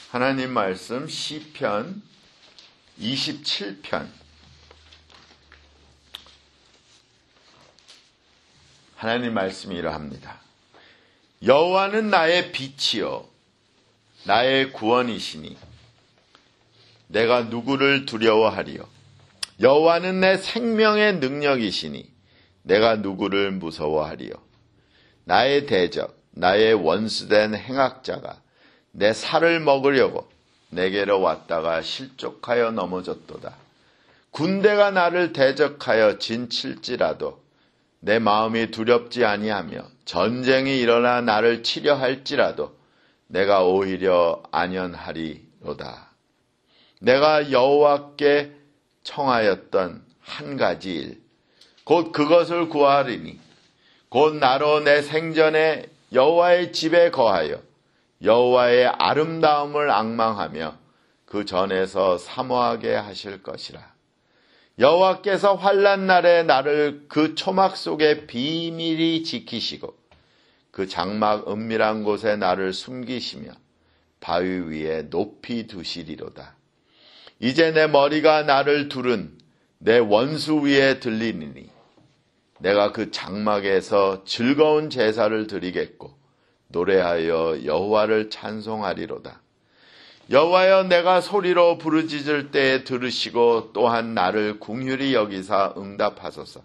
하나님 말씀 시편 27편. 하나님 말씀이 이러합니다. 여호와는 나의 빛이요 나의 구원이시니 내가 누구를 두려워하리요. 여호와는 내 생명의 능력이시니 내가 누구를 무서워하리요. 나의 대적, 나의 원수된 행악자가 내 살을 먹으려고 내게로 왔다가 실족하여 넘어졌도다. 군대가 나를 대적하여 진칠지라도 내 마음이 두렵지 아니하며 전쟁이 일어나 나를 치려 할지라도 내가 오히려 안연하리로다. 내가 여호와께 청하였던 한 가지 일, 곧 그것을 구하리니 곧 나로 내 생전에 여호와의 집에 거하여 여호와의 아름다움을 앙망하며 그 전에서 사모하게 하실 것이라. 여호와께서 환난 날에 나를 그 초막 속에 비밀히 지키시고 그 장막 은밀한 곳에 나를 숨기시며 바위 위에 높이 두시리로다. 이제 내 머리가 나를 두른 내 원수 위에 들리니 내가 그 장막에서 즐거운 제사를 드리겠고 노래하여 여호와를 찬송하리로다. 여호와여, 내가 소리로 부르짖을 때에 들으시고 또한 나를 긍휼히 여기사 응답하소서.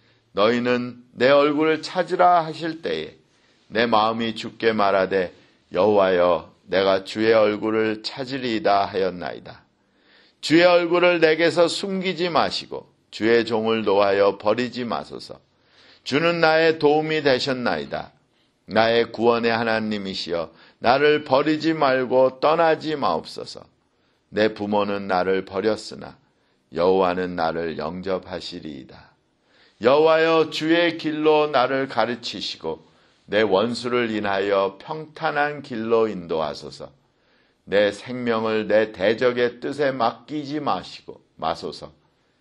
너희는 내 얼굴을 찾으라 하실 때에 내 마음이 주께 말하되 여호와여, 내가 주의 얼굴을 찾으리이다 하였나이다. 주의 얼굴을 내게서 숨기지 마시고 주의 종을 노하여 버리지 마소서. 주는 나의 도움이 되셨나이다. 나의 구원의 하나님이시여, 나를 버리지 말고 떠나지 마옵소서. 내 부모는 나를 버렸으나 여호와는 나를 영접하시리이다. 여호와여, 주의 길로 나를 가르치시고 내 원수를 인하여 평탄한 길로 인도하소서. 내 생명을 내 대적의 뜻에 맡기지 마소서.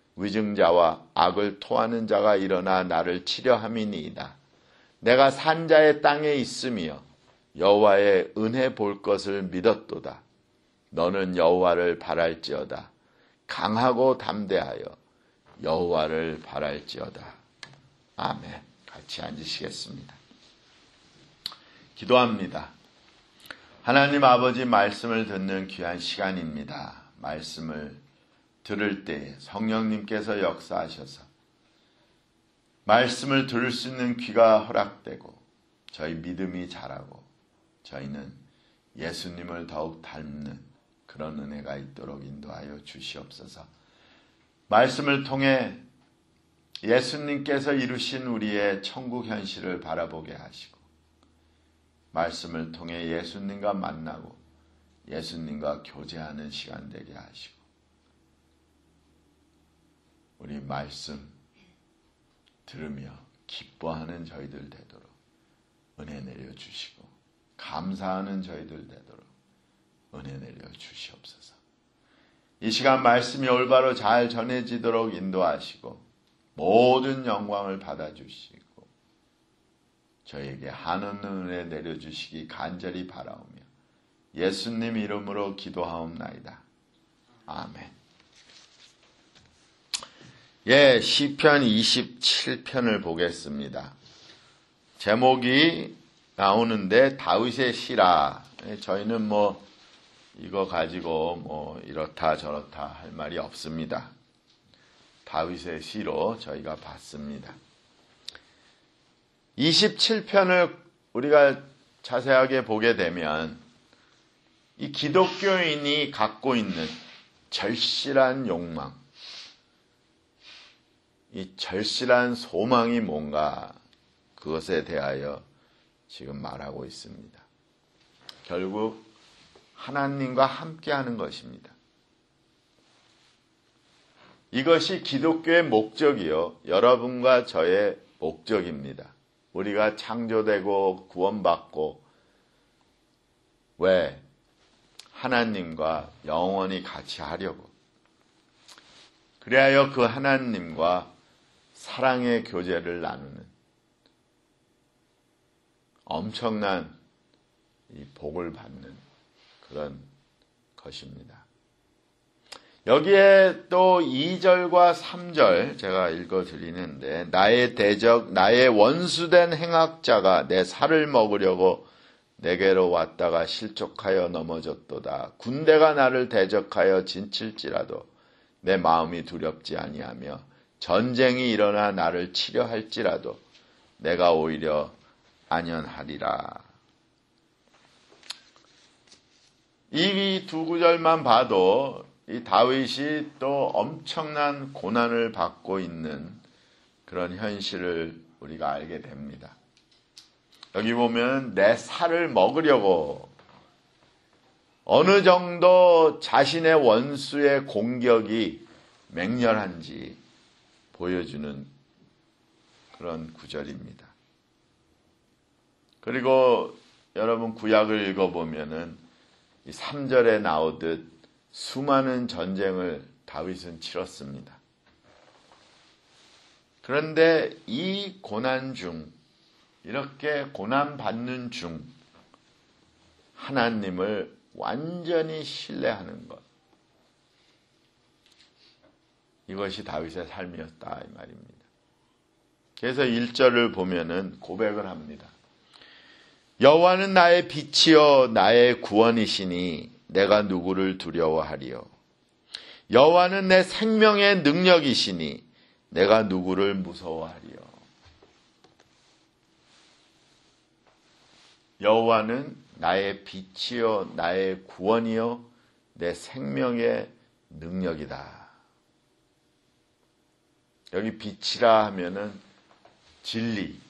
위증자와 악을 토하는 자가 일어나 나를 치려 함이니이다. 내가 산자의 땅에 있으며 여호와의 은혜 볼 것을 믿었도다. 너는 여호와를 바랄지어다. 강하고 담대하여 여호와를 바랄지어다. 아멘. 같이 앉으시겠습니다. 기도합니다. 하나님 아버지, 말씀을 듣는 귀한 시간입니다. 말씀을 들을 때 성령님께서 역사하셔서 말씀을 들을 수 있는 귀가 허락되고 저희 믿음이 자라고 저희는 예수님을 더욱 닮는 그런 은혜가 있도록 인도하여 주시옵소서. 말씀을 통해 예수님께서 이루신 우리의 천국 현실을 바라보게 하시고 말씀을 통해 예수님과 만나고 예수님과 교제하는 시간 되게 하시고 우리 말씀 들으며 기뻐하는 저희들 되도록 은혜 내려주시고 감사하는 저희들 되도록 은혜 내려주시옵소서. 이 시간 말씀이 올바로 잘 전해지도록 인도하시고 모든 영광을 받아주시고 저에게 한없는 은혜 내려주시기 간절히 바라오며 예수님 이름으로 기도하옵나이다. 아멘. 시편 27편을 보겠습니다. 제목이 나오는데 다윗의 시라. 저희는 이거 가지고 이렇다 저렇다 할 말이 없습니다. 다윗의 시로 저희가 봤습니다. 27편을 우리가 자세하게 보게 되면 이 기독교인이 갖고 있는 절실한 욕망, 이 절실한 소망이 뭔가 그것에 대하여 지금 말하고 있습니다. 결국 하나님과 함께하는 것입니다. 이것이 기독교의 목적이요, 여러분과 저의 목적입니다. 우리가 창조되고 구원받고 왜? 하나님과 영원히 같이 하려고. 그래야 그 하나님과 사랑의 교제를 나누는 엄청난 이 복을 받는 그런 것입니다. 여기에 또 2절과 3절 제가 읽어드리는데, 나의 대적, 나의 원수된 행악자가 내 살을 먹으려고 내게로 왔다가 실족하여 넘어졌도다. 군대가 나를 대적하여 진칠지라도 내 마음이 두렵지 아니하며 전쟁이 일어나 나를 치려 할지라도 내가 오히려 안연하리라. 이 두 구절만 봐도 이 다윗이 또 엄청난 고난을 받고 있는 그런 현실을 우리가 알게 됩니다. 여기 보면 내 살을 먹으려고 어느 정도 자신의 원수의 공격이 맹렬한지 보여주는 그런 구절입니다. 그리고 여러분 구약을 읽어보면은 이 3절에 나오듯 수많은 전쟁을 다윗은 치렀습니다. 그런데 이 고난 중, 이렇게 고난받는 중 하나님을 완전히 신뢰하는 것, 이것이 다윗의 삶이었다 이 말입니다. 그래서 1절을 보면은 고백을 합니다. 여호와는 나의 빛이요 나의 구원이시니 내가 누구를 두려워하리요. 여호와는 내 생명의 능력이시니 내가 누구를 무서워하리요. 여호와는 나의 빛이요 나의 구원이요 내 생명의 능력이다. 여기 빛이라 하면은 진리,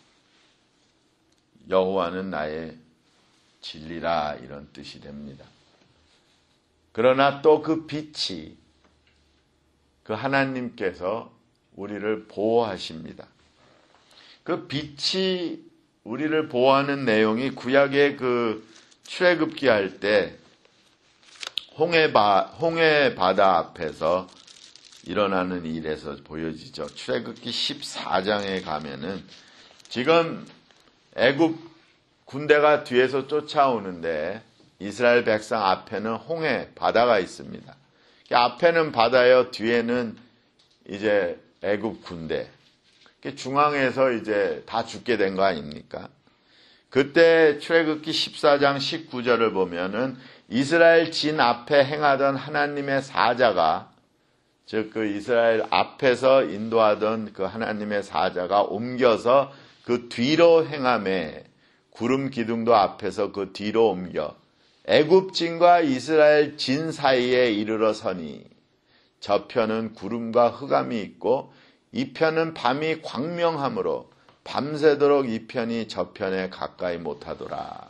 여호와는 나의 진리라 이런 뜻이 됩니다. 그러나 또 그 빛이 그 하나님께서 우리를 보호하십니다. 그 빛이 우리를 보호하는 내용이 구약의 그 출애굽기 할 때 홍해 바다 앞에서 일어나는 일에서 보여지죠. 출애굽기 14장에 가면은 지금 애굽 군대가 뒤에서 쫓아오는데 이스라엘 백성 앞에는 홍해 바다가 있습니다. 앞에는 바다요, 뒤에는 이제 애굽 군대. 중앙에서 이제 다 죽게 된 거 아닙니까? 그때 출애굽기 14장 19절을 보면은 이스라엘 진 앞에 행하던 하나님의 사자가, 즉 그 이스라엘 앞에서 인도하던 그 하나님의 사자가 옮겨서 그 뒤로 행함에 구름 기둥도 앞에서 그 뒤로 옮겨 애굽진과 이스라엘 진 사이에 이르러 서니 저편은 구름과 흑암이 있고 이 편은 밤이 광명하므로 밤새도록 이 편이 저편에 가까이 못하더라.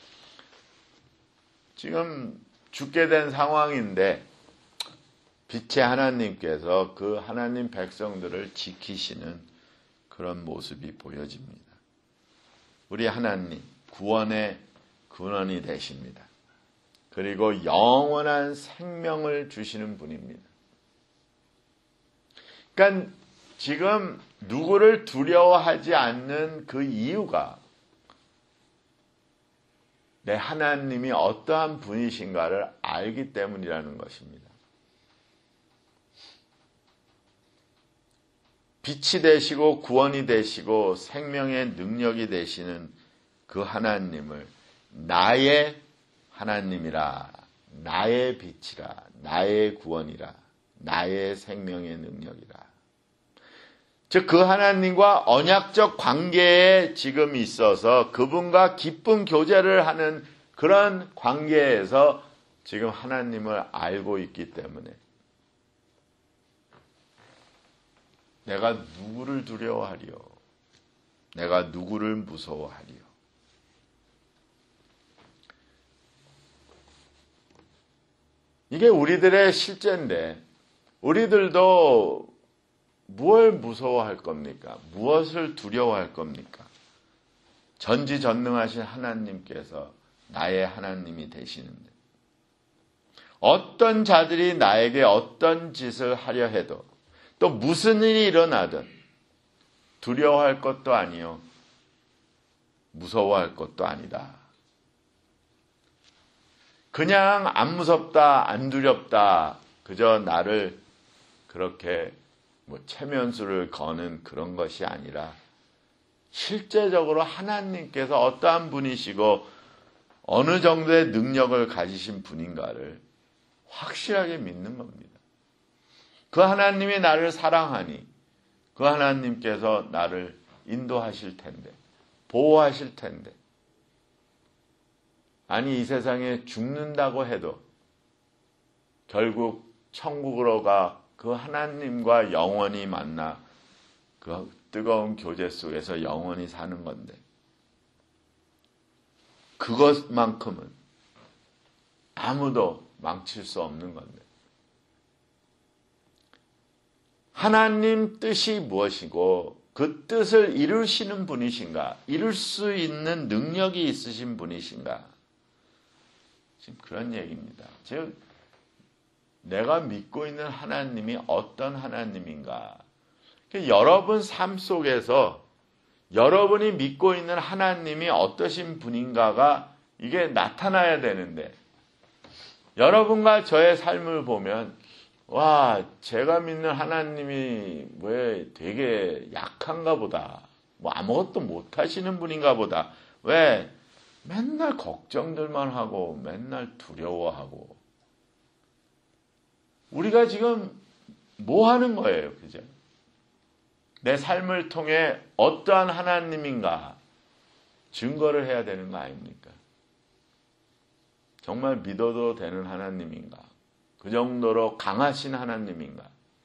지금 죽게 된 상황인데 빛의 하나님께서 그 하나님 백성들을 지키시는 그런 모습이 보여집니다. 우리 하나님 구원의 근원이 되십니다. 그리고 영원한 생명을 주시는 분입니다. 그러니까 지금 누구를 두려워하지 않는 그 이유가 내 하나님이 어떠한 분이신가를 알기 때문이라는 것입니다. 빛이 되시고 구원이 되시고 생명의 능력이 되시는 그 하나님을 나의 하나님이라, 나의 빛이라, 나의 구원이라, 나의 생명의 능력이라. 즉 그 하나님과 언약적 관계에 지금 있어서 그분과 깊은 교제를 하는 그런 관계에서 지금 하나님을 알고 있기 때문에 내가 누구를 두려워하리요? 내가 누구를 무서워하리요? 이게 우리들의 실제인데 우리들도 무엇을 무서워할 겁니까? 무엇을 두려워할 겁니까? 전지전능하신 하나님께서 나의 하나님이 되시는데 어떤 자들이 나에게 어떤 짓을 하려 해도 또 무슨 일이 일어나든 두려워할 것도 아니요 무서워할 것도 아니다. 그냥 안 무섭다, 안 두렵다, 그저 나를 그렇게 체면수를 거는 그런 것이 아니라 실제적으로 하나님께서 어떠한 분이시고 어느 정도의 능력을 가지신 분인가를 확실하게 믿는 겁니다. 그 하나님이 나를 사랑하니 그 하나님께서 나를 인도하실 텐데, 보호하실 텐데, 아니 이 세상에 죽는다고 해도 결국 천국으로 가 그 하나님과 영원히 만나 그 뜨거운 교제 속에서 영원히 사는 건데, 그것만큼은 아무도 망칠 수 없는 건데, 하나님 뜻이 무엇이고 그 뜻을 이루시는 분이신가, 이룰 수 있는 능력이 있으신 분이신가, 지금 그런 얘기입니다. 즉 내가 믿고 있는 하나님이 어떤 하나님인가, 여러분 삶 속에서 여러분이 믿고 있는 하나님이 어떠신 분인가가 이게 나타나야 되는데, 여러분과 저의 삶을 보면 와, 제가 믿는 하나님이 왜 되게 약한가 보다, 아무것도 못하시는 분인가 보다, 왜 맨날 걱정들만 하고 맨날 두려워하고, 우리가 지금 뭐 하는 거예요, 그죠? 내 삶을 통해 어떠한 하나님인가 증거를 해야 되는 거 아닙니까? 정말 믿어도 되는 하나님인가? 그 정도로 강하신 하나님인가?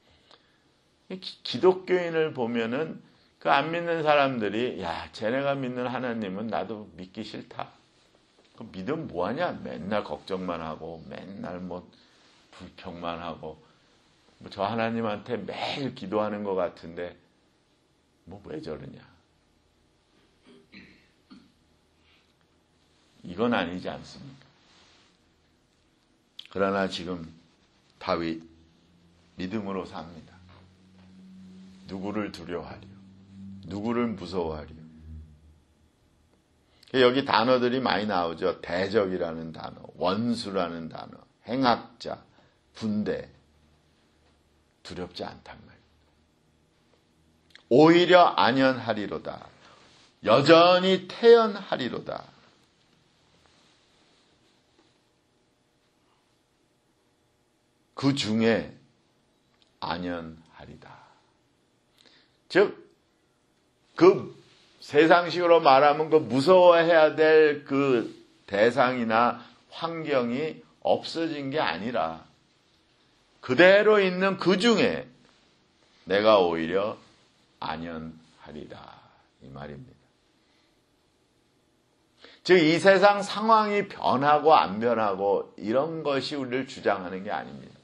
기독교인을 보면은 그 안 믿는 사람들이, 야, 쟤네가 믿는 하나님은 나도 믿기 싫다. 그 믿으면 뭐하냐? 맨날 걱정만 하고 맨날 불평만 하고, 저 하나님한테 매일 기도하는 것 같은데 왜 저러냐? 이건 아니지 않습니까? 그러나 지금 다윗 믿음으로 삽니다. 누구를 두려워하리요? 누구를 무서워하리요? 여기 단어들이 많이 나오죠. 대적이라는 단어, 원수라는 단어, 행악자, 군대. 두렵지 않단 말이에요. 오히려 안연하리로다. 여전히 태연하리로다. 그 중에 안연하리다. 즉, 그 세상식으로 말하면 그 무서워해야 될 그 대상이나 환경이 없어진 게 아니라 그대로 있는 그 중에 내가 오히려 안연하리다, 이 말입니다. 즉 이 세상 상황이 변하고 안 변하고 이런 것이 우리를 주장하는 게 아닙니다.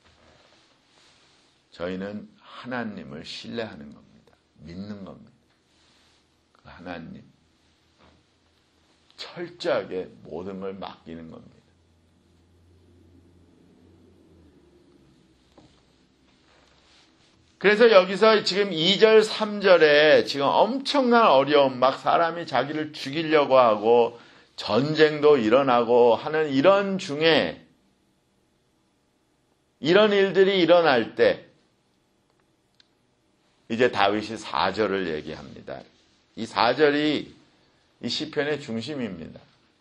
저희는 하나님을 신뢰하는 겁니다. 믿는 겁니다. 그 하나님 철저하게 모든 걸 맡기는 겁니다. 그래서 여기서 지금 2절, 3절에 지금 엄청난 어려움, 막 사람이 자기를 죽이려고 하고 전쟁도 일어나고 하는 이런 중에 이런 일들이 일어날 때 이제 다윗이 4절을 얘기합니다. 이 4절이 이 시편의 중심입니다.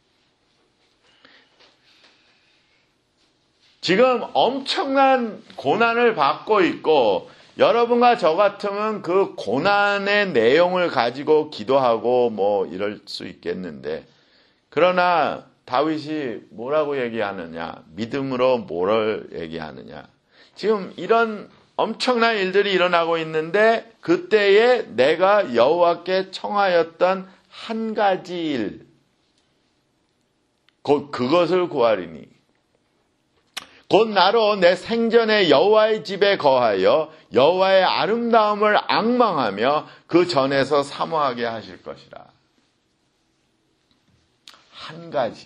지금 엄청난 고난을 받고 있고 여러분과 저 같으면 그 고난의 내용을 가지고 기도하고 이럴 수 있겠는데, 그러나 다윗이 뭐라고 얘기하느냐, 믿음으로 뭐를 얘기하느냐, 지금 이런 엄청난 일들이 일어나고 있는데 그때에 내가 여호와께 청하였던 한 가지 일, 곧 그것을 구하리니 곧 나로 내 생전에 여호와의 집에 거하여 여호와의 아름다움을 앙망하며 그 전에서 사모하게 하실 것이라. 한 가지,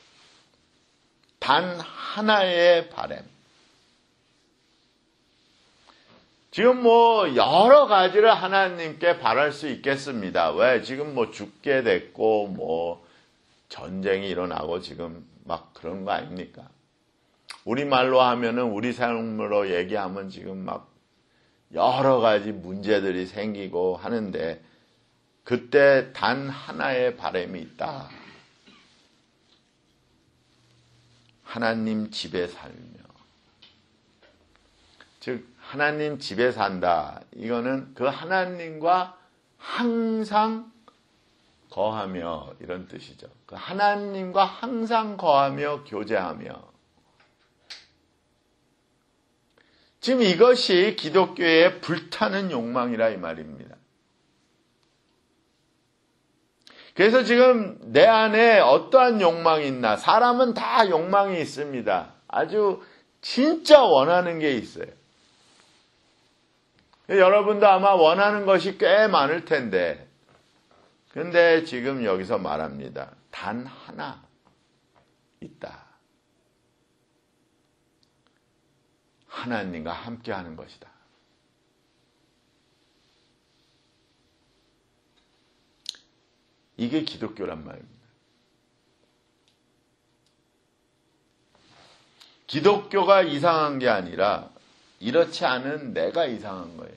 단 하나의 바람. 지금 여러 가지를 하나님께 바랄 수 있겠습니다. 왜? 지금 죽게 됐고 전쟁이 일어나고 지금 막 그런 거 아닙니까? 우리말로 하면은 우리 삶으로 얘기하면 지금 막 여러 가지 문제들이 생기고 하는데 그때 단 하나의 바람이 있다. 하나님 집에 살며. 즉 하나님 집에 산다. 이거는 그 하나님과 항상 거하며 이런 뜻이죠. 그 하나님과 항상 거하며 교제하며. 지금 이것이 기독교의 불타는 욕망이라 이 말입니다. 그래서 지금 내 안에 어떠한 욕망이 있나? 사람은 다 욕망이 있습니다. 아주 진짜 원하는 게 있어요. 여러분도 아마 원하는 것이 꽤 많을 텐데, 근데 지금 여기서 말합니다. 단 하나 있다. 하나님과 함께하는 것이다. 이게 기독교란 말입니다. 기독교가 이상한 게 아니라 이렇지 않은 내가 이상한 거예요.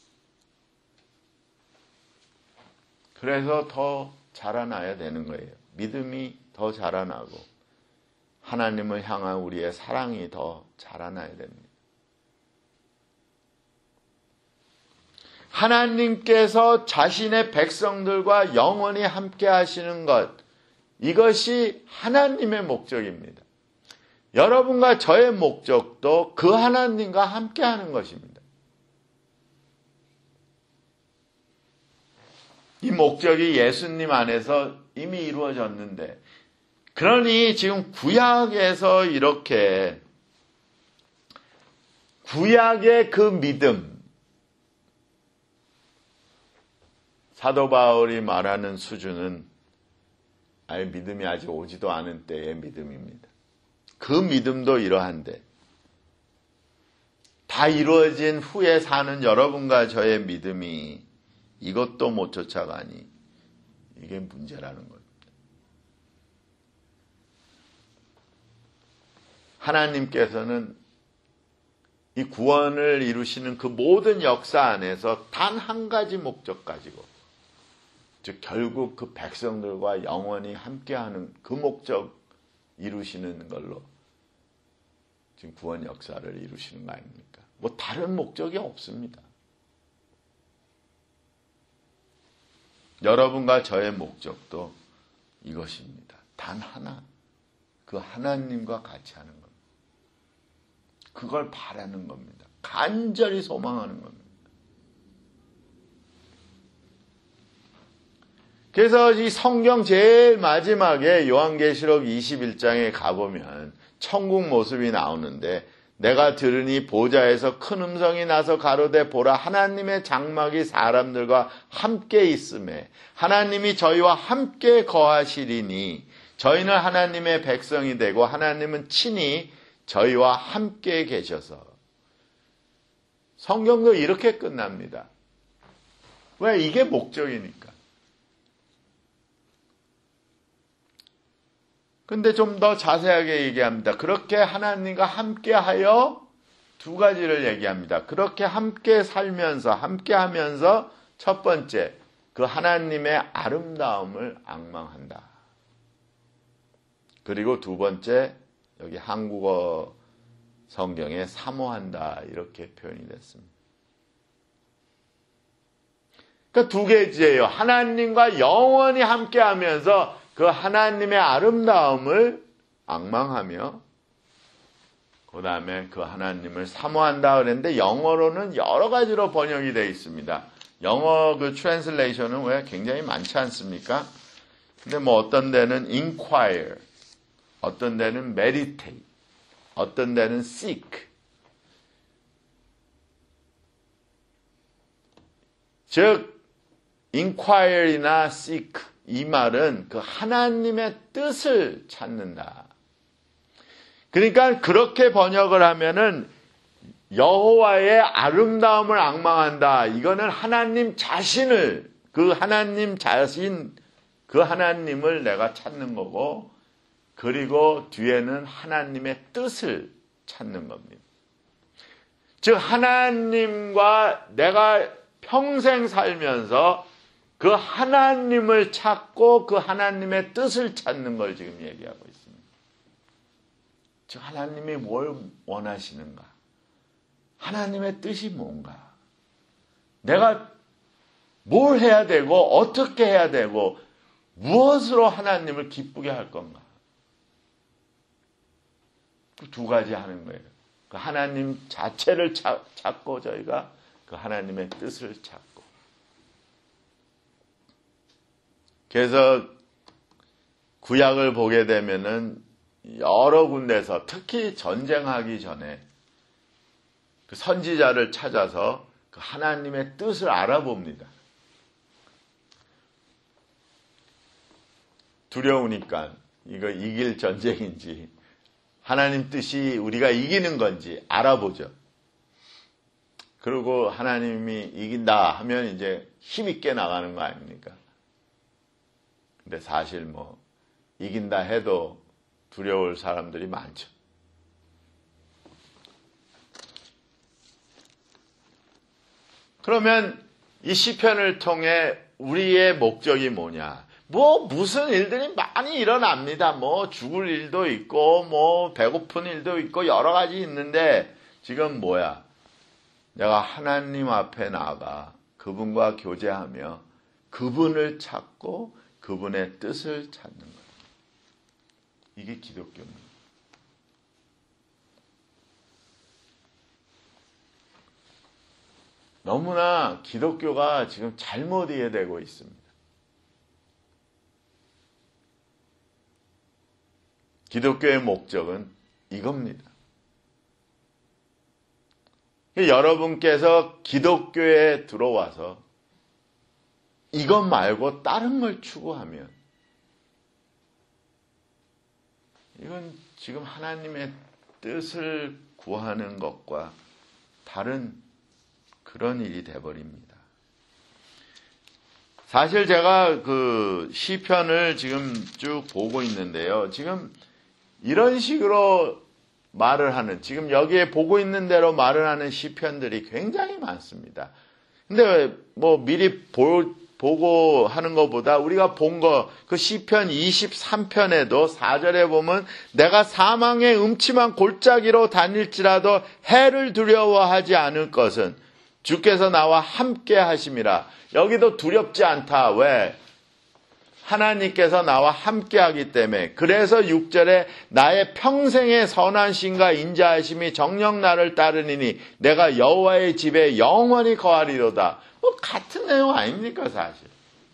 그래서 더 자라나야 되는 거예요. 믿음이 더 자라나고 하나님을 향한 우리의 사랑이 더 자라나야 됩니다. 하나님께서 자신의 백성들과 영원히 함께 하시는 것, 이것이 하나님의 목적입니다. 여러분과 저의 목적도 그 하나님과 함께 하는 것입니다. 이 목적이 예수님 안에서 이미 이루어졌는데, 그러니 지금 구약에서 이렇게 구약의 그 믿음, 사도 바울이 말하는 수준은 믿음이 아직 오지도 않은 때의 믿음입니다. 그 믿음도 이러한데 다 이루어진 후에 사는 여러분과 저의 믿음이 이것도 못 쫓아가니 이게 문제라는 겁니다. 하나님께서는 이 구원을 이루시는 그 모든 역사 안에서 단 한 가지 목적 가지고, 즉 결국 그 백성들과 영원히 함께하는 그 목적 이루시는 걸로 지금 구원 역사를 이루시는 거 아닙니까? 뭐 다른 목적이 없습니다. 여러분과 저의 목적도 이것입니다. 단 하나, 그 하나님과 같이 하는 겁니다. 그걸 바라는 겁니다. 간절히 소망하는 겁니다. 그래서 이 성경 제일 마지막에 요한계시록 21장에 가보면 천국 모습이 나오는데, 내가 들으니 보좌에서 큰 음성이 나서 가로되 보라, 하나님의 장막이 사람들과 함께 있음에 하나님이 저희와 함께 거하시리니 저희는 하나님의 백성이 되고 하나님은 친히 저희와 함께 계셔서. 성경도 이렇게 끝납니다. 왜? 이게 목적이니까. 근데 좀 더 자세하게 얘기합니다. 그렇게 하나님과 함께하여 두 가지를 얘기합니다. 그렇게 함께 살면서, 함께 하면서 첫 번째, 그 하나님의 아름다움을 앙망한다. 그리고 두 번째, 여기 한국어 성경에 사모한다, 이렇게 표현이 됐습니다. 그러니까 두 개지예요. 하나님과 영원히 함께 하면서 그 하나님의 아름다움을 앙망하며, 그 다음에 그 하나님을 사모한다 그랬는데, 영어로는 여러 가지로 번역이 되어 있습니다. 영어 그 트랜슬레이션은 왜 굉장히 많지 않습니까? 근데 뭐 어떤 데는 inquire, 어떤 데는 meditate, 어떤 데는 seek. 즉, inquire이나 seek, 이 말은 그 하나님의 뜻을 찾는다. 그러니까 그렇게 번역을 하면은 여호와의 아름다움을 앙망한다. 이거는 하나님 자신을, 그 하나님 자신, 그 하나님을 내가 찾는 거고, 그리고 뒤에는 하나님의 뜻을 찾는 겁니다. 즉 하나님과 내가 평생 살면서 그 하나님을 찾고 그 하나님의 뜻을 찾는 걸 지금 얘기하고 있습니다. 즉 하나님이 뭘 원하시는가? 하나님의 뜻이 뭔가? 내가 뭘 해야 되고 어떻게 해야 되고 무엇으로 하나님을 기쁘게 할 건가? 그 두 가지 하는 거예요. 그 하나님 자체를 찾고 저희가 그 하나님의 뜻을 찾고. 그래서 구약을 보게 되면은 여러 군데서 특히 전쟁하기 전에 그 선지자를 찾아서 그 하나님의 뜻을 알아봅니다. 두려우니까 이거 이길 전쟁인지 하나님 뜻이 우리가 이기는 건지 알아보죠. 그리고 하나님이 이긴다 하면 이제 힘있게 나가는 거 아닙니까? 근데 사실 뭐 이긴다 해도 두려울 사람들이 많죠. 그러면 이 시편을 통해 우리의 목적이 뭐냐? 무슨 일들이 많이 일어납니다. 죽을 일도 있고, 배고픈 일도 있고, 여러 가지 있는데, 지금 뭐야? 내가 하나님 앞에 나아가 그분과 교제하며 그분을 찾고 그분의 뜻을 찾는 거예요. 이게 기독교입니다. 너무나 기독교가 지금 잘못 이해되고 있습니다. 기독교의 목적은 이겁니다. 여러분께서 기독교에 들어와서 이것 말고 다른 걸 추구하면 이건 지금 하나님의 뜻을 구하는 것과 다른 그런 일이 돼버립니다. 사실 제가 그 시편을 지금 쭉 보고 있는데요. 지금 이런 식으로 말을 하는, 지금 여기에 보고 있는 대로 말을 하는 시편들이 굉장히 많습니다. 근데 미리 보고 하는 것보다 우리가 본 거, 그 시편 23편에도 4절에 보면 내가 사망의 음침한 골짜기로 다닐지라도 해를 두려워하지 않을 것은 주께서 나와 함께 하심이라. 여기도 두렵지 않다. 왜? 하나님께서 나와 함께 하기 때문에. 그래서 6절에 나의 평생의 선한 신과 인자하심이 정녕 나를 따르니니 내가 여호와의 집에 영원히 거하리로다. 같은 내용 아닙니까 사실.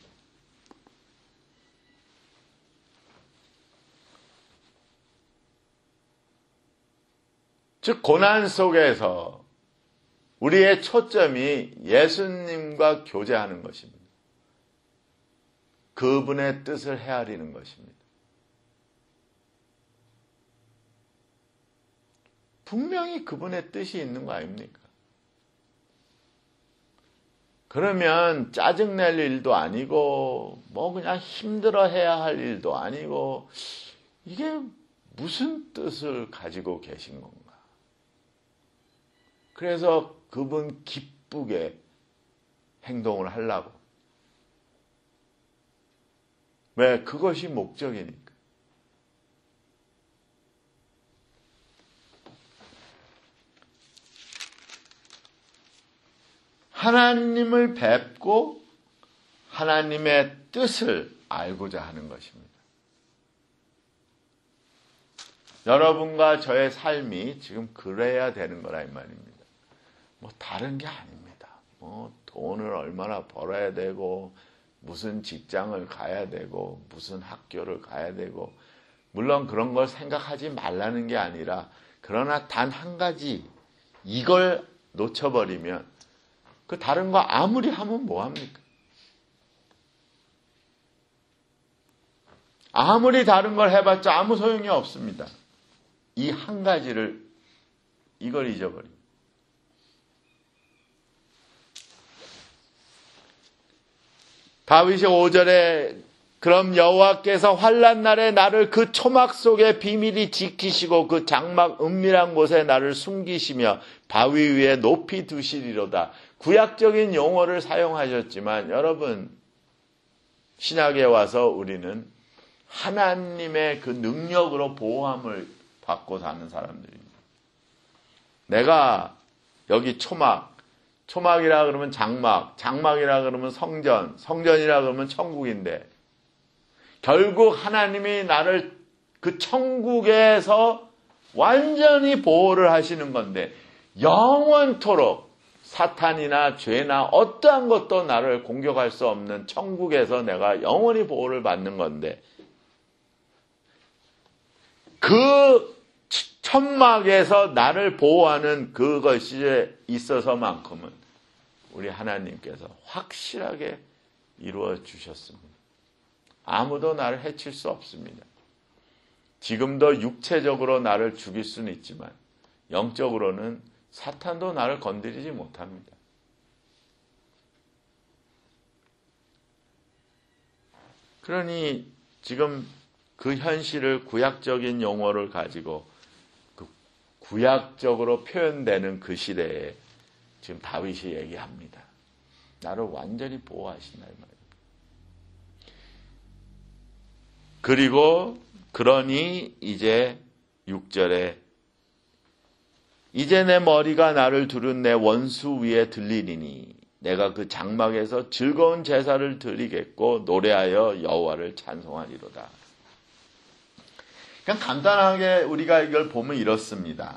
즉 고난 속에서 우리의 초점이 예수님과 교제하는 것입니다. 그분의 뜻을 헤아리는 것입니다. 분명히 그분의 뜻이 있는 거 아닙니까? 그러면 짜증낼 일도 아니고 그냥 힘들어해야 할 일도 아니고 이게 무슨 뜻을 가지고 계신 건가? 그래서 그분 기쁘게 행동을 하려고. 왜? 그것이 목적이니까. 하나님을 뵙고 하나님의 뜻을 알고자 하는 것입니다. 여러분과 저의 삶이 지금 그래야 되는 거라 이 말입니다. 다른 게 아닙니다. 돈을 얼마나 벌어야 되고 무슨 직장을 가야 되고 무슨 학교를 가야 되고 물론 그런 걸 생각하지 말라는 게 아니라 그러나 단 한 가지 이걸 놓쳐버리면 그 다른 거 아무리 하면 뭐합니까? 아무리 다른 걸 해봤자 아무 소용이 없습니다. 이 한 가지를 이걸 잊어버립니다. 다윗이 5절에 그럼 여호와께서 환난 날에 나를 그 초막 속에 비밀히 지키시고 그 장막 은밀한 곳에 나를 숨기시며 바위 위에 높이 두시리로다. 구약적인 용어를 사용하셨지만 여러분, 신약에 와서 우리는 하나님의 그 능력으로 보호함을 받고 사는 사람들입니다. 내가 여기 초막이라 그러면 장막이라 그러면 성전이라 그러면 천국인데, 결국 하나님이 나를 그 천국에서 완전히 보호를 하시는 건데, 영원토록 사탄이나 죄나 어떠한 것도 나를 공격할 수 없는 천국에서 내가 영원히 보호를 받는 건데, 그 천막에서 나를 보호하는 그것이 있어서만큼은 우리 하나님께서 확실하게 이루어 주셨습니다. 아무도 나를 해칠 수 없습니다. 지금도 육체적으로 나를 죽일 수는 있지만 영적으로는 사탄도 나를 건드리지 못합니다. 그러니 지금 그 현실을 구약적인 용어를 가지고 그 구약적으로 표현되는 그 시대에 지금 다윗이 얘기합니다. 나를 완전히 보호하신다 이 말입니다. 그리고 그러니 이제 6절에 이제 내 머리가 나를 두른 내 원수 위에 들리리니 내가 그 장막에서 즐거운 제사를 드리겠고 노래하여 여호와를 찬송하리로다. 그냥 간단하게 우리가 이걸 보면 이렇습니다.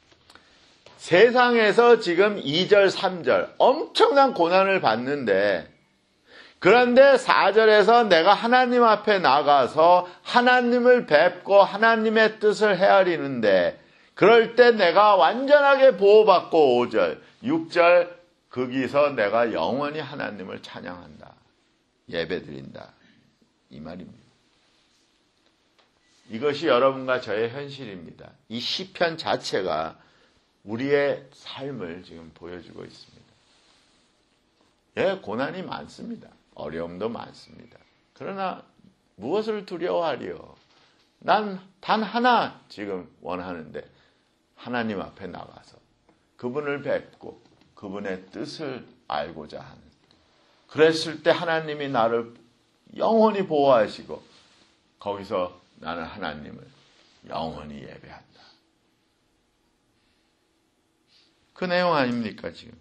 세상에서 지금 2절, 3절 엄청난 고난을 받는데, 그런데 4절에서 내가 하나님 앞에 나가서 하나님을 뵙고 하나님의 뜻을 헤아리는데, 그럴 때 내가 완전하게 보호받고 5절, 6절 거기서 내가 영원히 하나님을 찬양한다, 예배드린다 이 말입니다. 이것이 여러분과 저의 현실입니다. 이 시편 자체가 우리의 삶을 지금 보여주고 있습니다. 예, 고난이 많습니다. 어려움도 많습니다. 그러나 무엇을 두려워하리요? 난 단 하나 지금 원하는데 하나님 앞에 나가서 그분을 뵙고 그분의 뜻을 알고자 하는. 그랬을 때 하나님이 나를 영원히 보호하시고 거기서 나는 하나님을 영원히 예배한다. 그 내용 아닙니까 지금?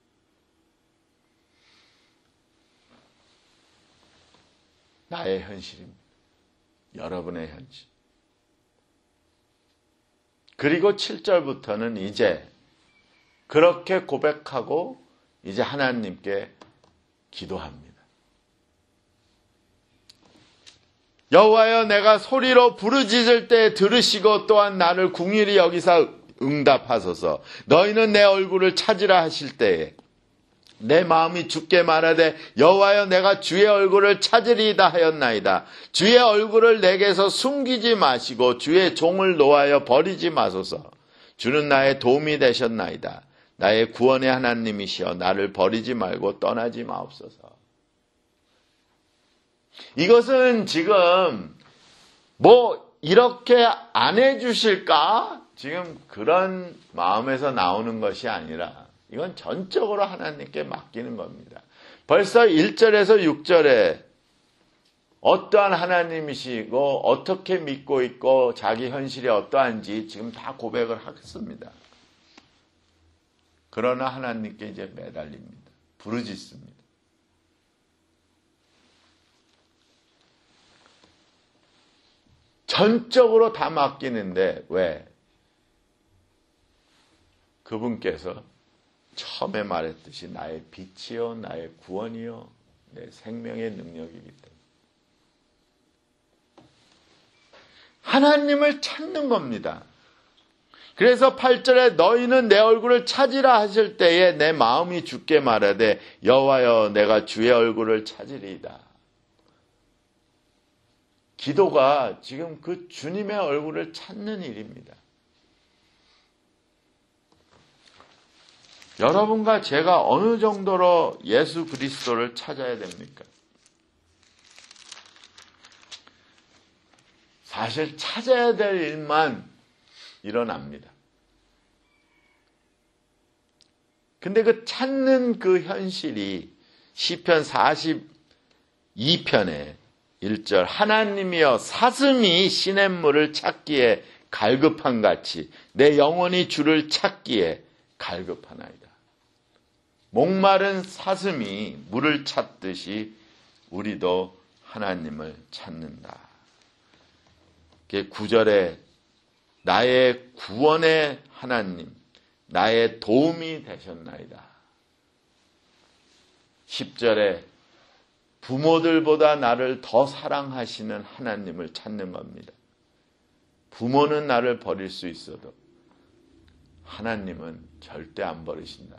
나의 현실입니다. 여러분의 현실. 그리고 7절부터는 이제 그렇게 고백하고 이제 하나님께 기도합니다. 여호와여, 내가 소리로 부르짖을 때 들으시고 또한 나를 궁일이 여기사 응답하소서. 너희는 내 얼굴을 찾으라 하실 때에 내 마음이 주께 말하되 여호와여, 내가 주의 얼굴을 찾으리이다 하였나이다. 주의 얼굴을 내게서 숨기지 마시고 주의 종을 노하여 버리지 마소서. 주는 나의 도움이 되셨나이다. 나의 구원의 하나님이시여 나를 버리지 말고 떠나지 마옵소서. 이것은 지금 이렇게 안 해주실까? 지금 그런 마음에서 나오는 것이 아니라 이건 전적으로 하나님께 맡기는 겁니다. 벌써 1절에서 6절에 어떠한 하나님이시고 어떻게 믿고 있고 자기 현실이 어떠한지 지금 다 고백을 하겠습니다. 그러나 하나님께 이제 매달립니다. 부르짖습니다. 전적으로 다 맡기는데 왜? 그분께서 처음에 말했듯이 나의 빛이요 나의 구원이요 내 생명의 능력이기 때문에 하나님을 찾는 겁니다. 그래서 8절에 너희는 내 얼굴을 찾으라 하실 때에 내 마음이 주께 말하되 여호와여, 내가 주의 얼굴을 찾으리이다. 기도가 지금 그 주님의 얼굴을 찾는 일입니다. 여러분과 제가 어느 정도로 예수 그리스도를 찾아야 됩니까? 사실 찾아야 될 일만 일어납니다. 근데 그 찾는 그 현실이 시편 42편에 1절 하나님이여 사슴이 시냇물을 찾기에 갈급한 같이 내 영혼이 주를 찾기에 갈급하나이다. 목마른 사슴이 물을 찾듯이 우리도 하나님을 찾는다. 9절에 나의 구원의 하나님, 나의 도움이 되셨나이다. 10절에 부모들보다 나를 더 사랑하시는 하나님을 찾는 겁니다. 부모는 나를 버릴 수 있어도 하나님은 절대 안 버리신다.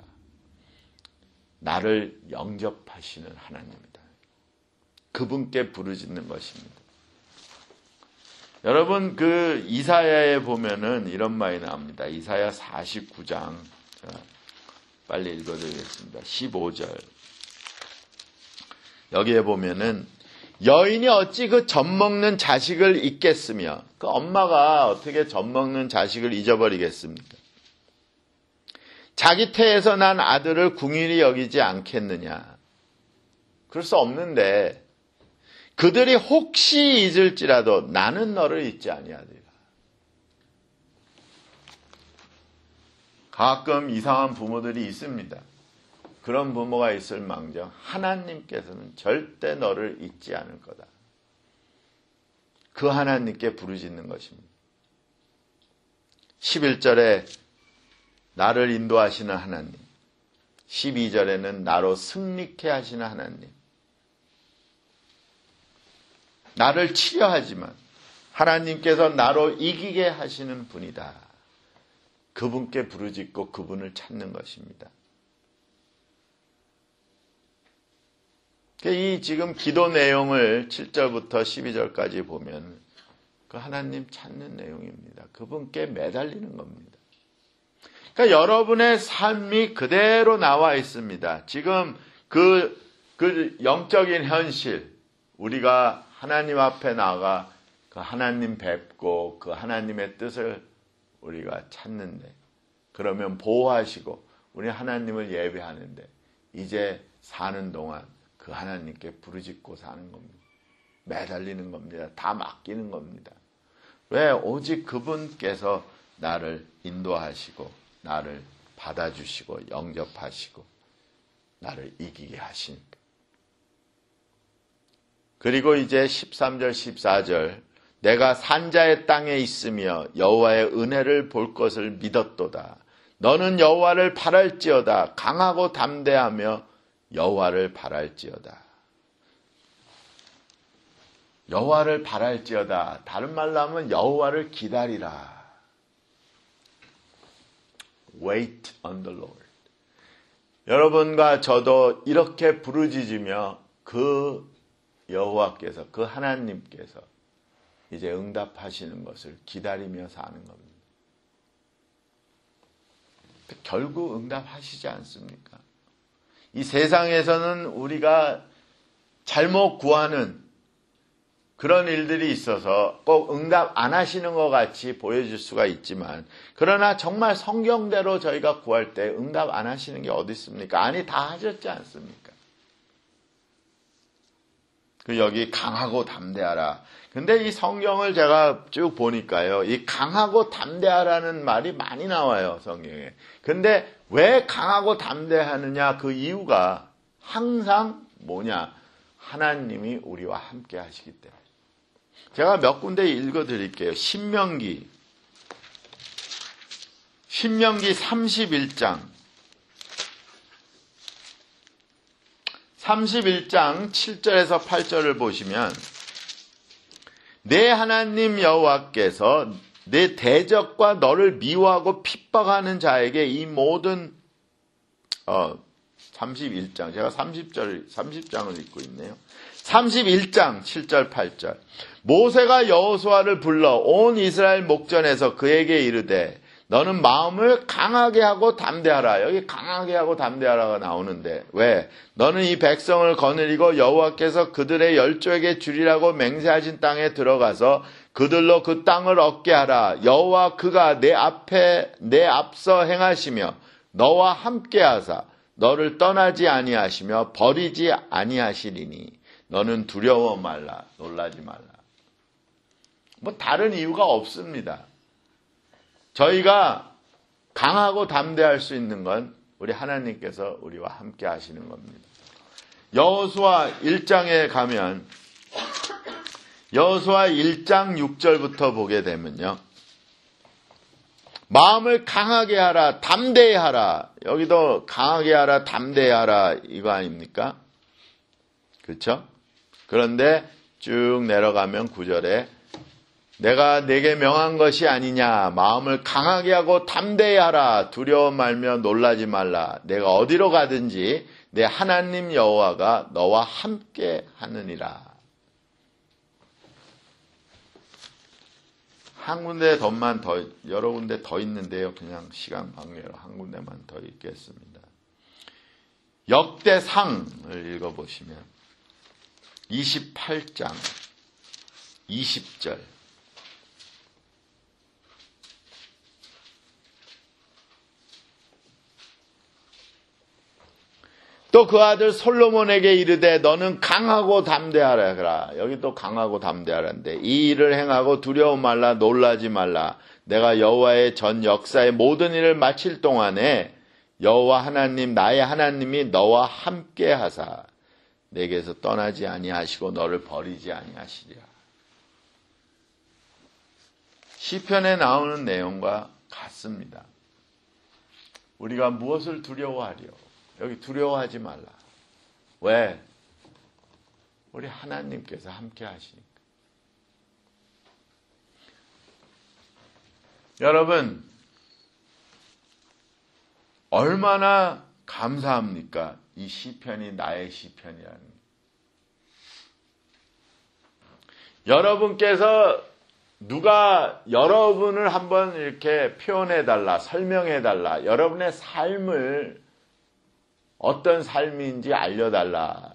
나를 영접하시는 하나님이다. 그분께 부르짖는 것입니다. 여러분 그 이사야에 보면은 이런 말이 나옵니다. 이사야 49장 빨리 읽어드리겠습니다. 15절 여기에 보면은 여인이 어찌 그 젖먹는 자식을 잊겠으며 그 엄마가 어떻게 젖먹는 자식을 잊어버리겠습니까? 자기 태에서 난 아들을 궁일이 여기지 않겠느냐. 그럴 수 없는데 그들이 혹시 잊을지라도 나는 너를 잊지 아니하리라. 가끔 이상한 부모들이 있습니다. 그런 부모가 있을 망정 하나님께서는 절대 너를 잊지 않을 거다. 그 하나님께 부르짖는 것입니다. 11절에 나를 인도하시는 하나님, 12절에는 나로 승리케 하시는 하나님, 나를 치료하지만 하나님께서 나로 이기게 하시는 분이다. 그분께 부르짖고 그분을 찾는 것입니다. 이 지금 기도 내용을 7절부터 12절까지 보면 그 하나님 찾는 내용입니다. 그분께 매달리는 겁니다. 그러니까 여러분의 삶이 그대로 나와 있습니다. 지금 그 영적인 현실, 우리가 하나님 앞에 나가 그 하나님 뵙고 그 하나님의 뜻을 우리가 찾는데, 그러면 보호하시고 우리 하나님을 예배하는데 이제 사는 동안 그 하나님께 부르짖고 사는 겁니다. 매달리는 겁니다. 다 맡기는 겁니다. 왜? 오직 그분께서 나를 인도하시고 나를 받아주시고 영접하시고 나를 이기게 하시니까. 그리고 이제 13절 14절 내가 산자의 땅에 있으며 여호와의 은혜를 볼 것을 믿었도다. 너는 여호와를 바랄지어다. 강하고 담대하며 여호와를 바랄지어다. 여호와를 바랄지어다. 다른 말로 하면 여호와를 기다리라. Wait on the Lord. 여러분과 저도 이렇게 부르짖으며 그 여호와께서, 그 하나님께서 이제 응답하시는 것을 기다리며 사는 겁니다. 결국 응답하시지 않습니까? 이 세상에서는 우리가 잘못 구하는 그런 일들이 있어서 꼭 응답 안 하시는 것 같이 보여질 수가 있지만, 그러나 정말 성경대로 저희가 구할 때 응답 안 하시는 게 어디 있습니까? 아니, 다 하셨지 않습니까? 그 여기 강하고 담대하라. 근데 이 성경을 제가 쭉 보니까요, 이 강하고 담대하라는 말이 많이 나와요, 성경에. 근데 왜 강하고 담대하느냐? 그 이유가 항상 뭐냐? 하나님이 우리와 함께 하시기 때문에. 제가 몇 군데 읽어드릴게요. 신명기 31장 7절에서 8절을 보시면, 내 하나님 여호와께서 내 대적과 너를 미워하고 핍박하는 자에게 이 모든 31장, 제가 30장을 읽고 있네요. 31장 7절 8절. 모세가 여호수아를 불러 온 이스라엘 목전에서 그에게 이르되 너는 마음을 강하게 하고 담대하라. 여기 강하게 하고 담대하라가 나오는데 왜? 너는 이 백성을 거느리고 여호와께서 그들의 열조에게 주리라고 맹세하신 땅에 들어가서 그들로 그 땅을 얻게 하라. 여호와 그가 내 앞서 행하시며 너와 함께 하사 너를 떠나지 아니하시며 버리지 아니하시리니 너는 두려워 말라. 놀라지 말라. 뭐 다른 이유가 없습니다. 저희가 강하고 담대할 수 있는 건 우리 하나님께서 우리와 함께 하시는 겁니다. 여호수아 1장에 가면 여호수아 1장 6절부터 보게 되면요. 마음을 강하게 하라, 담대히 하라. 여기도 강하게 하라, 담대히 하라 이거 아닙니까? 그렇죠? 그런데 쭉 내려가면 9절에 내가 네게 명한 것이 아니냐. 마음을 강하게 하고 담대히 하라. 두려워 말며 놀라지 말라. 내가 어디로 가든지 내 하나님 여호와가 너와 함께 하느니라. 한 군데 여러 군데 더 있는데요. 그냥 시간 관계로 한 군데만 더 읽겠습니다. 역대상을 읽어보시면 28장 20절 또 그 아들 솔로몬에게 이르되 너는 강하고 담대하라. 여기 또 강하고 담대하라인데 이 일을 행하고 두려워 말라 놀라지 말라. 내가 여호와의 전 역사의 모든 일을 마칠 동안에 여호와 하나님 나의 하나님이 너와 함께 하사 내게서 떠나지 아니하시고 너를 버리지 아니하시리라. 시편에 나오는 내용과 같습니다. 우리가 무엇을 두려워하리요? 여기 두려워하지 말라. 왜? 우리 하나님께서 함께 하시니까. 여러분, 얼마나 감사합니까? 이 시편이 나의 시편이라는 게. 여러분께서 누가 여러분을 한번 이렇게 표현해달라, 설명해달라, 여러분의 삶을 어떤 삶인지 알려달라.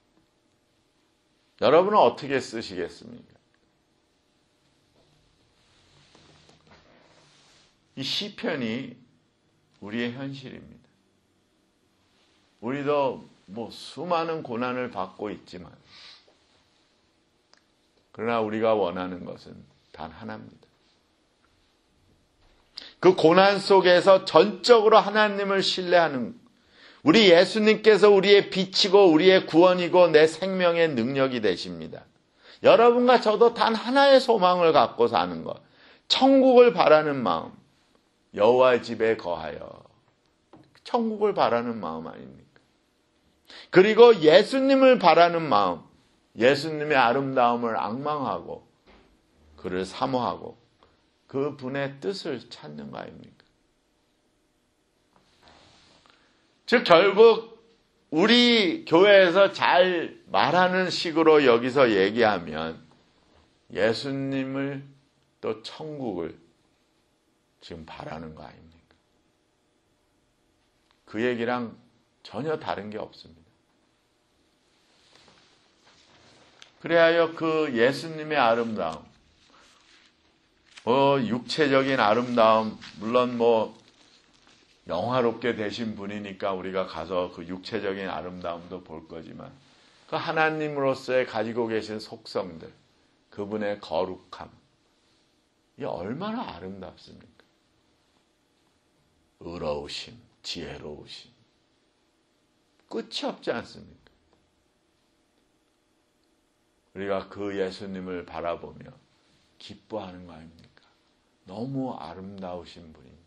여러분은 어떻게 쓰시겠습니까? 이 시편이 우리의 현실입니다. 우리도 수많은 고난을 받고 있지만 그러나 우리가 원하는 것은 단 하나입니다. 그 고난 속에서 전적으로 하나님을 신뢰하는 우리 예수님께서 우리의 빛이고 우리의 구원이고 내 생명의 능력이 되십니다. 여러분과 저도 단 하나의 소망을 갖고 사는 것. 천국을 바라는 마음. 여호와의 집에 거하여. 천국을 바라는 마음 아닙니까? 그리고 예수님을 바라는 마음. 예수님의 아름다움을 앙망하고 그를 사모하고 그 분의 뜻을 찾는 거 아닙니까? 즉 결국 우리 교회에서 잘 말하는 식으로 여기서 얘기하면 예수님을 또 천국을 지금 바라는 거 아닙니까? 그 얘기랑 전혀 다른 게 없습니다. 그래야 그 예수님의 아름다움, 육체적인 아름다움, 물론 영화롭게 되신 분이니까 우리가 가서 그 육체적인 아름다움도 볼 거지만 그 하나님으로서의 가지고 계신 속성들, 그분의 거룩함, 이게 얼마나 아름답습니까? 의로우심, 지혜로우심, 끝이 없지 않습니까? 우리가 그 예수님을 바라보며 기뻐하는 거 아닙니까? 너무 아름다우신 분입니다.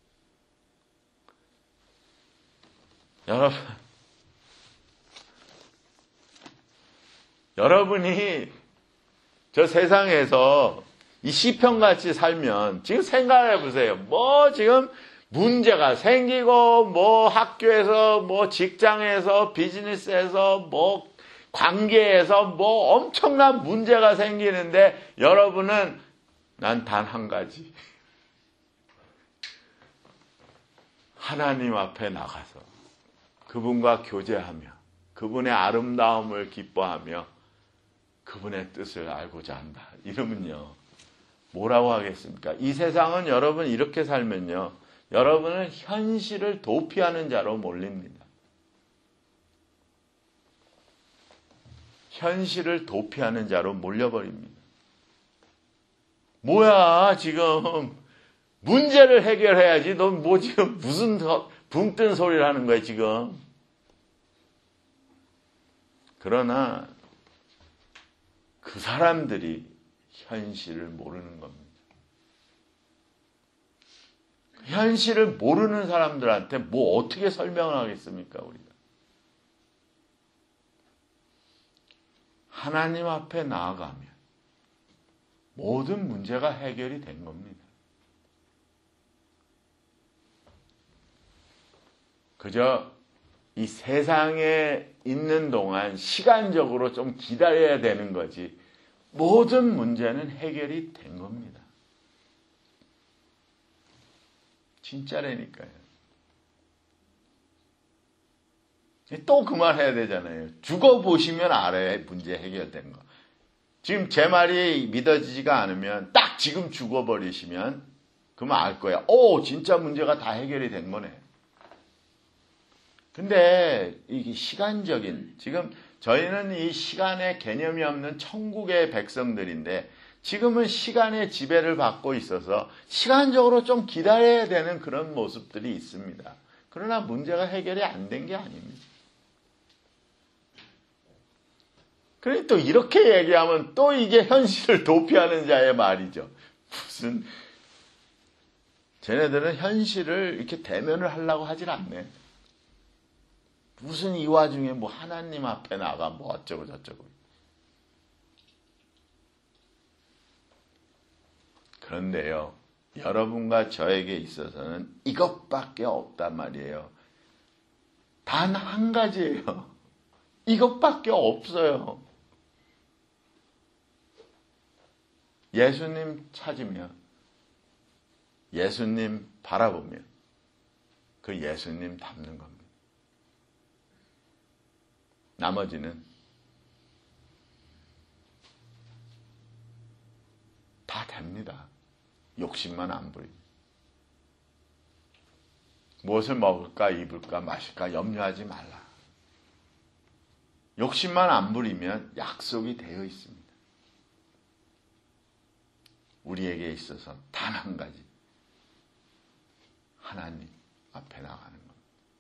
여러분이 저 세상에서 이 시편같이 살면 지금 생각해 보세요. 지금 문제가 생기고 학교에서 직장에서 비즈니스에서 관계에서 엄청난 문제가 생기는데 여러분은 난 단 한 가지. 하나님 앞에 나가서 그분과 교제하며 그분의 아름다움을 기뻐하며 그분의 뜻을 알고자 한다. 이러면요. 뭐라고 하겠습니까? 이 세상은 여러분 이렇게 살면요, 여러분은 현실을 도피하는 자로 몰립니다. 현실을 도피하는 자로 몰려버립니다. 뭐야, 지금 문제를 해결해야지. 넌 뭐 지금 무슨 붕 뜬 소리를 하는 거야, 지금. 그러나 그 사람들이 현실을 모르는 겁니다. 현실을 모르는 사람들한테 뭐 어떻게 설명을 하겠습니까, 우리가? 하나님 앞에 나아가면 모든 문제가 해결이 된 겁니다. 그저 이 세상에 있는 동안 시간적으로 좀 기다려야 되는 거지, 모든 문제는 해결이 된 겁니다. 진짜라니까요. 또 그 말 해야 되잖아요. 죽어보시면 알아요, 문제 해결된 거. 지금 제 말이 믿어지지가 않으면 딱 지금 죽어버리시면 그러면 알 거야. 오, 진짜 문제가 다 해결이 된 거네. 근데 이게 시간적인, 지금 저희는 이 시간의 개념이 없는 천국의 백성들인데 지금은 시간의 지배를 받고 있어서 시간적으로 좀 기다려야 되는 그런 모습들이 있습니다. 그러나 문제가 해결이 안 된 게 아닙니다. 그러니 또 이렇게 얘기하면 또 이게 현실을 도피하는 자의 말이죠. 무슨 쟤네들은 현실을 이렇게 대면을 하려고 하질 않네. 무슨 이 와중에 뭐 하나님 앞에 나가 뭐 어쩌고 저쩌고. 그런데요, 여러분과 저에게 있어서는 이것밖에 없단 말이에요. 단 한 가지예요. 이것밖에 없어요. 예수님 찾으며, 예수님 바라보며, 그 예수님 닮는 겁니다. 나머지는 다 됩니다. 욕심만 안 부리고. 무엇을 먹을까, 입을까, 마실까 염려하지 말라. 욕심만 안 부리면 약속이 되어 있습니다. 우리에게 있어서 단 한 가지, 하나님 앞에 나가는 것.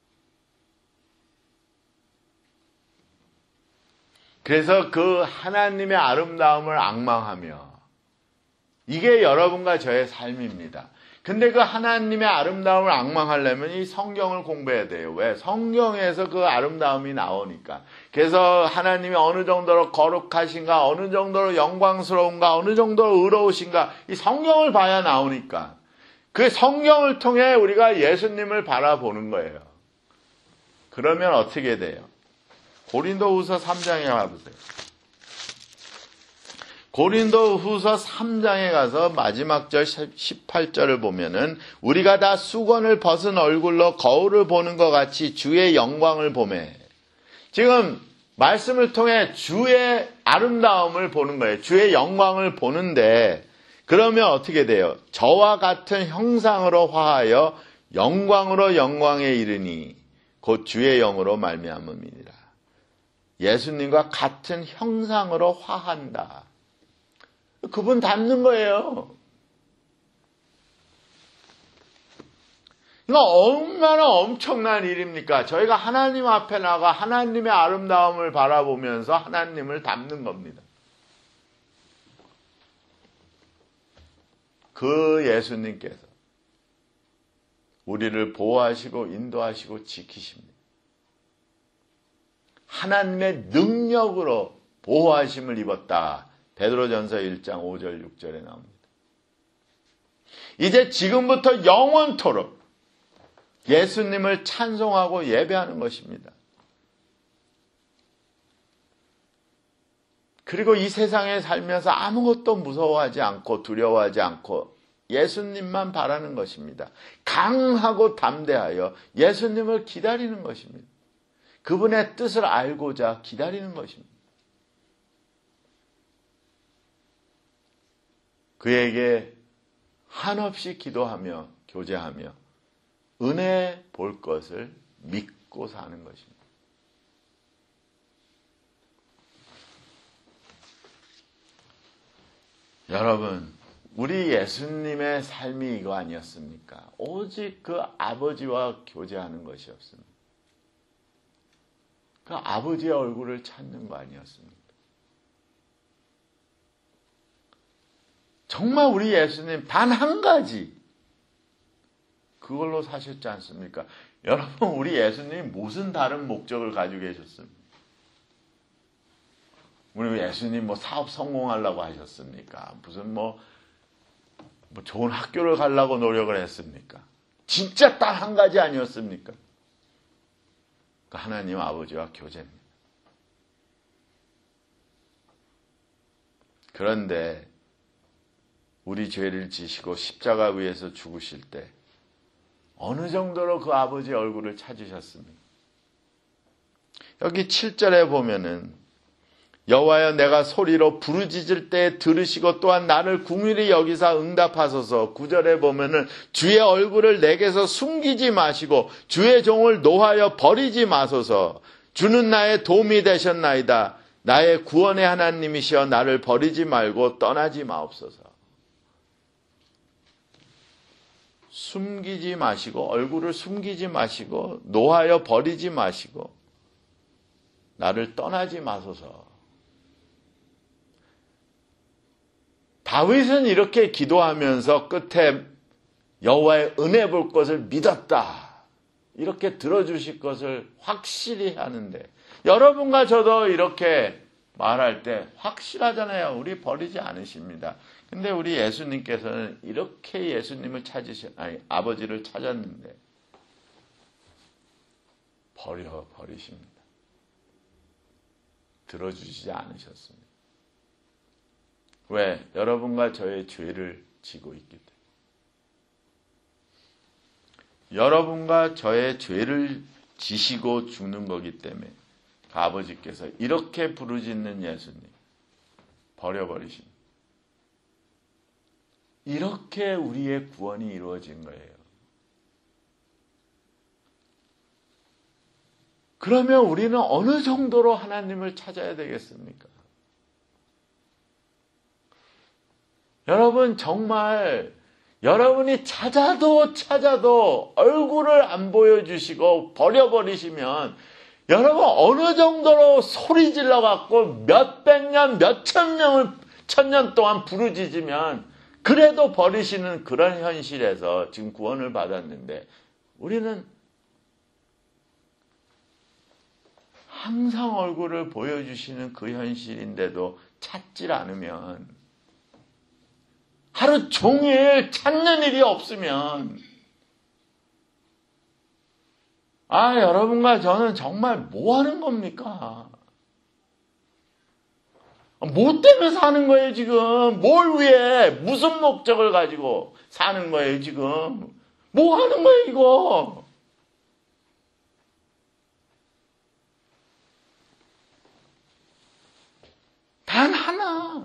그래서 그 하나님의 아름다움을 앙망하며, 이게 여러분과 저의 삶입니다. 근데 그 하나님의 아름다움을 앙망하려면 이 성경을 공부해야 돼요. 왜? 성경에서 그 아름다움이 나오니까. 그래서 하나님이 어느 정도로 거룩하신가, 어느 정도로 영광스러운가, 어느 정도로 의로우신가, 이 성경을 봐야 나오니까. 그 성경을 통해 우리가 예수님을 바라보는 거예요. 그러면 어떻게 돼요? 고린도후서 3장에 가보세요. 고린도후서 3장에 가서 마지막 절 18절을 보면은 우리가 다 수건을 벗은 얼굴로 거울을 보는 것 같이 주의 영광을 보매. 지금 말씀을 통해 주의 아름다움을 보는 거예요. 주의 영광을 보는데, 그러면 어떻게 돼요? 저와 같은 형상으로 화하여 영광으로 영광에 이르니 곧 주의 영으로 말미암음이니라. 예수님과 같은 형상으로 화한다. 그분 닮는 거예요. 이거 얼마나 엄청난 일입니까? 저희가 하나님 앞에 나가 하나님의 아름다움을 바라보면서 하나님을 닮는 겁니다. 그 예수님께서 우리를 보호하시고 인도하시고 지키십니다. 하나님의 능력으로 보호하심을 입었다. 베드로전서 1장 5절 6절에 나옵니다. 이제 지금부터 영원토록 예수님을 찬송하고 예배하는 것입니다. 그리고 이 세상에 살면서 아무것도 무서워하지 않고 두려워하지 않고 예수님만 바라는 것입니다. 강하고 담대하여 예수님을 기다리는 것입니다. 그분의 뜻을 알고자 기다리는 것입니다. 그에게 한없이 기도하며 교제하며 은혜 볼 것을 믿고 사는 것입니다. 여러분, 우리 예수님의 삶이 이거 아니었습니까? 오직 그 아버지와 교제하는 것이었습니다. 그 아버지의 얼굴을 찾는 거 아니었습니까? 정말 우리 예수님 단 한 가지 그걸로 사셨지 않습니까? 여러분, 우리 예수님 무슨 다른 목적을 가지고 계셨습니까? 우리 예수님 뭐 사업 성공하려고 하셨습니까? 무슨 뭐 좋은 학교를 가려고 노력을 했습니까? 진짜 딱 한 가지 아니었습니까? 그 하나님 아버지와 교제입니다. 그런데 우리 죄를 지시고 십자가 위에서 죽으실 때 어느 정도로 그 아버지의 얼굴을 찾으셨습니까? 여기 7절에 보면은 여호와여 내가 소리로 부르짖을 때 들으시고 또한 나를 긍휼히 여기사 응답하소서. 9절에 보면은 주의 얼굴을 내게서 숨기지 마시고 주의 종을 노하여 버리지 마소서. 주는 나의 도움이 되셨나이다. 나의 구원의 하나님이시여 나를 버리지 말고 떠나지 마옵소서. 숨기지 마시고 얼굴을 숨기지 마시고 노하여 버리지 마시고 나를 떠나지 마소서. 다윗은 이렇게 기도하면서 끝에 여호와의 은혜 볼 것을 믿었다. 이렇게 들어주실 것을 확실히 하는데 여러분과 저도 이렇게 말할 때 확실하잖아요. 우리 버리지 않으십니다. 근데 우리 예수님께서는 이렇게 예수님을 아버지를 찾았는데 버리십니다. 들어주시지 않으셨습니다. 왜? 여러분과 저의 죄를 지고 있기 때문에. 여러분과 저의 죄를 지시고 죽는 거기 때문에 아버지께서 이렇게 부르짖는 예수님 버려버리십니다. 이렇게 우리의 구원이 이루어진 거예요. 그러면 우리는 어느 정도로 하나님을 찾아야 되겠습니까? 여러분 정말 여러분이 찾아도 얼굴을 안 보여주시고 버려버리시면 여러분 어느 정도로 소리 질러갖고 몇백 년, 천년 동안 부르짖으면 그래도 버리시는 그런 현실에서 지금 구원을 받았는데 우리는 항상 얼굴을 보여주시는 그 현실인데도 찾질 않으면 하루 종일 찾는 일이 없으면 여러분과 저는 정말 뭐 하는 겁니까? 뭐 때문에 사는 거예요 지금? 뭘 위해? 무슨 목적을 가지고 사는 거예요 지금? 뭐 하는 거예요 이거? 단 하나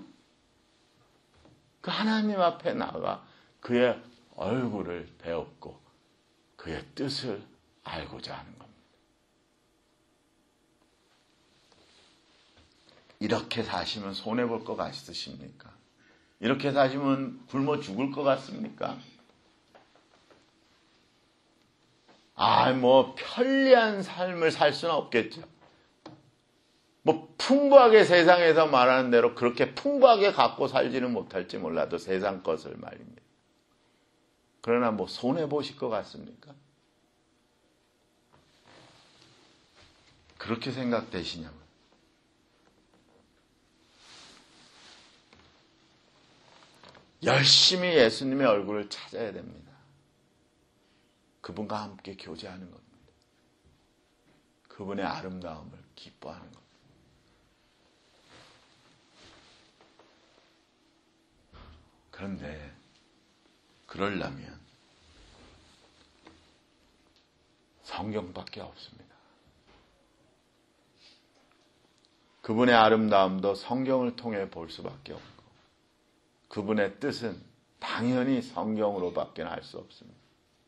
그 하나님 앞에 나가 그의 얼굴을 배웠고 그의 뜻을 알고자 하는 겁니다. 이렇게 사시면 손해볼 것 같으십니까? 이렇게 사시면 굶어 죽을 것 같습니까? 편리한 삶을 살 수는 없겠죠. 풍부하게 세상에서 말하는 대로 그렇게 풍부하게 갖고 살지는 못할지 몰라도 세상 것을 말입니다. 그러나 손해보실 것 같습니까? 그렇게 생각되시냐고요. 열심히 예수님의 얼굴을 찾아야 됩니다. 그분과 함께 교제하는 겁니다. 그분의 아름다움을 기뻐하는 겁니다. 그런데 그러려면 성경밖에 없습니다. 그분의 아름다움도 성경을 통해 볼 수밖에 없고 그분의 뜻은 당연히 성경으로밖에 알 수 없습니다.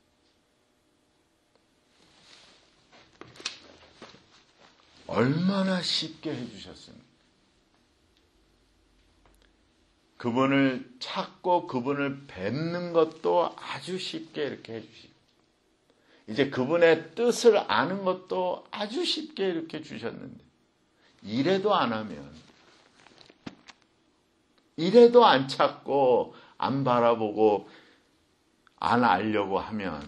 얼마나 쉽게 해주셨습니까? 그분을 찾고 그분을 뵙는 것도 아주 쉽게 이렇게 해주시고, 이제 그분의 뜻을 아는 것도 아주 쉽게 이렇게 주셨는데, 이래도 안 하면, 이래도 안 찾고 안 바라보고 안 알려고 하면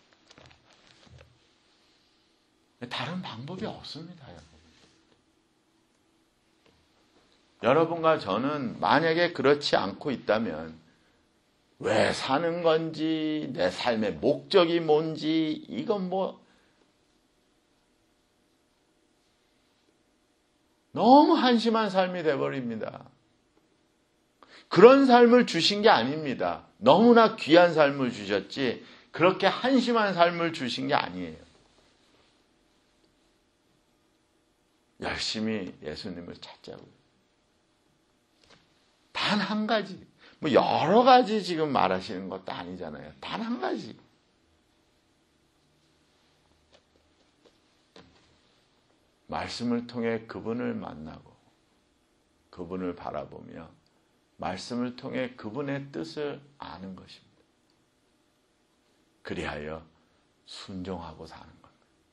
다른 방법이 없습니다, 여러분. 여러분과 저는 만약에 그렇지 않고 있다면 왜 사는 건지, 내 삶의 목적이 뭔지, 이건 너무 한심한 삶이 되어버립니다. 그런 삶을 주신 게 아닙니다. 너무나 귀한 삶을 주셨지 그렇게 한심한 삶을 주신 게 아니에요. 열심히 예수님을 찾자고요. 단 한 가지, 여러 가지 지금 말하시는 것도 아니잖아요. 단 한 가지. 말씀을 통해 그분을 만나고 그분을 바라보며 말씀을 통해 그분의 뜻을 아는 것입니다. 그리하여 순종하고 사는 겁니다.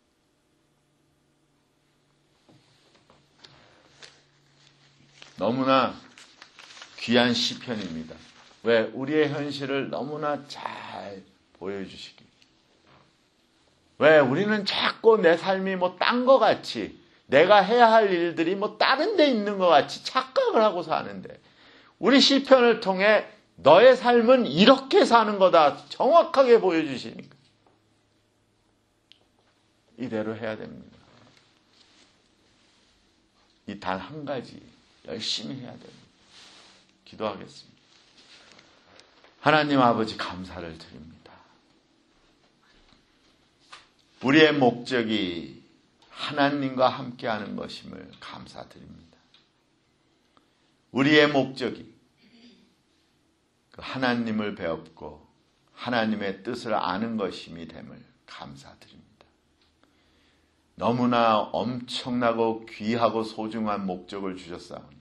너무나 귀한 시편입니다. 왜? 우리의 현실을 너무나 잘 보여주시기. 왜? 우리는 자꾸 내 삶이 딴 것 같이, 내가 해야 할 일들이 다른 데 있는 것 같이 착각을 하고 사는데, 우리 시편을 통해 너의 삶은 이렇게 사는 거다 정확하게 보여주시니까 이대로 해야 됩니다. 이 단 한 가지 열심히 해야 됩니다. 기도하겠습니다. 하나님 아버지, 감사를 드립니다. 우리의 목적이 하나님과 함께하는 것임을 감사드립니다. 우리의 목적이 하나님을 배웠고 하나님의 뜻을 아는 것임이 됨을 감사드립니다. 너무나 엄청나고 귀하고 소중한 목적을 주셨사오니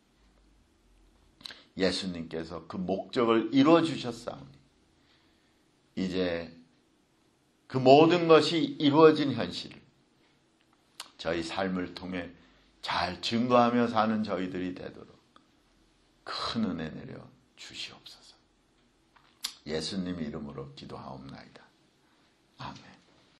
예수님께서 그 목적을 이루어 주셨사오니 이제 그 모든 것이 이루어진 현실을 저희 삶을 통해 잘 증거하며 사는 저희들이 되도록 큰 은혜 내려 주시옵소서. 예수님 이름으로 기도하옵나이다.